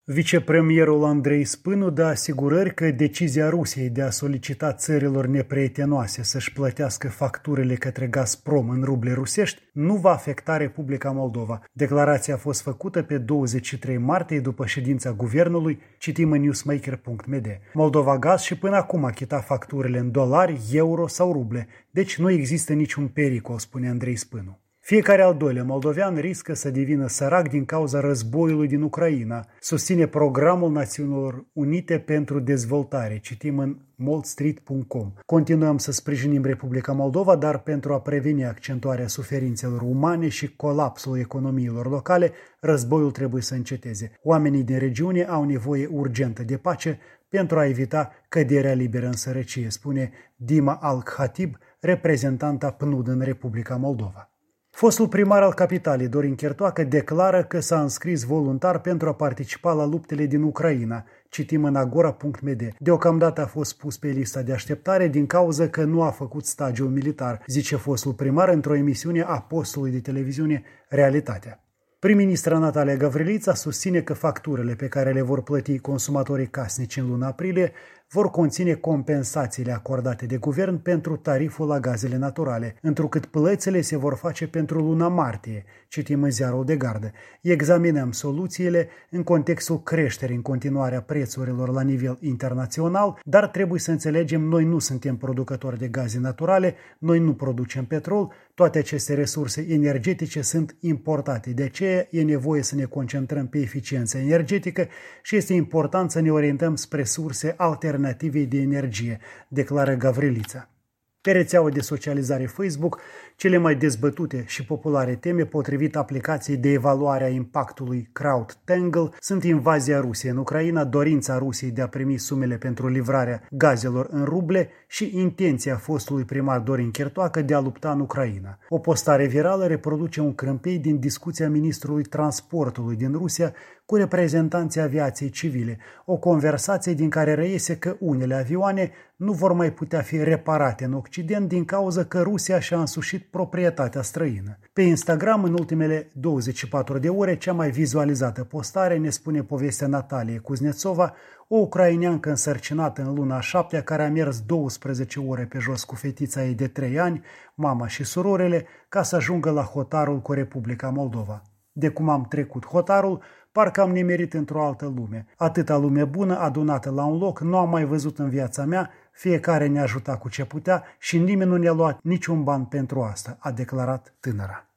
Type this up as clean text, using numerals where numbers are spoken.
Vicepremierul Andrei Spânu dă asigurări că decizia Rusiei de a solicita țărilor neprietenoase să-și plătească facturile către Gazprom în ruble rusești nu va afecta Republica Moldova. Declarația a fost făcută pe 23 martie după ședința guvernului, citim în newsmaker.md. Moldova Gaz și până acum achita facturile în dolari, euro sau ruble, deci nu există niciun pericol, spune Andrei Spânu. Fiecare al doilea moldovean riscă să devină sărac din cauza războiului din Ucraina, susține Programul Națiunilor Unite pentru Dezvoltare, citim în moldstreet.com. Continuăm să sprijinim Republica Moldova, dar pentru a preveni accentuarea suferințelor umane și colapsul economiilor locale, războiul trebuie să înceteze. Oamenii din regiune au nevoie urgentă de pace pentru a evita căderea liberă în sărăcie, spune Dima Al-Khatib, reprezentanta PNUD în Republica Moldova. Fostul primar al capitalei, Dorin Chertoacă, declară că s-a înscris voluntar pentru a participa la luptele din Ucraina, citim în agora.md. Deocamdată a fost pus pe lista de așteptare din cauza că nu a făcut stagiul militar, zice fostul primar într-o emisiune a postului de televiziune Realitatea. Prim-ministra Natalia Gavrilița susține că facturile pe care le vor plăti consumatorii casnici în luna aprilie vor conține compensațiile acordate de guvern pentru tariful la gazele naturale, întrucât plățile se vor face pentru luna martie, citim în ziarul de gardă. Examinăm soluțiile în contextul creșterii în continuare a prețurilor la nivel internațional, dar trebuie să înțelegem, noi nu suntem producători de gaze naturale, noi nu producem petrol, toate aceste resurse energetice sunt importate, de aceea e nevoie să ne concentrăm pe eficiența energetică și este important să ne orientăm spre surse alternative de energie, declară Gavrilița. Pe rețeaua de socializare Facebook, cele mai dezbătute și populare teme potrivit aplicației de evaluare a impactului CrowdTangle sunt invazia Rusiei în Ucraina, dorința Rusiei de a primi sumele pentru livrarea gazelor în ruble și intenția fostului primar Dorin Chertoacă de a lupta în Ucraina. O postare virală reproduce un crâmpei din discuția ministrului transportului din Rusia cu reprezentanții aviației civile, o conversație din care reiese că unele avioane nu vor mai putea fi reparate în Occident din cauza că Rusia și-a însușit proprietatea străină. Pe Instagram, în ultimele 24 de ore, cea mai vizualizată postare ne spune povestea Nataliei Kuznetsova, o ucraineancă însărcinată în luna a 7-a care a mers 12 ore pe jos cu fetița ei de 3 ani, mama și surorile, ca să ajungă la hotarul cu Republica Moldova. De cum am trecut hotarul, parcă am nimerit într-o altă lume. Atâta lume bună adunată la un loc nu am mai văzut în viața mea, fiecare ne-a ajutat cu ce putea și nimeni nu ne-a luat niciun ban pentru asta, a declarat tânăra.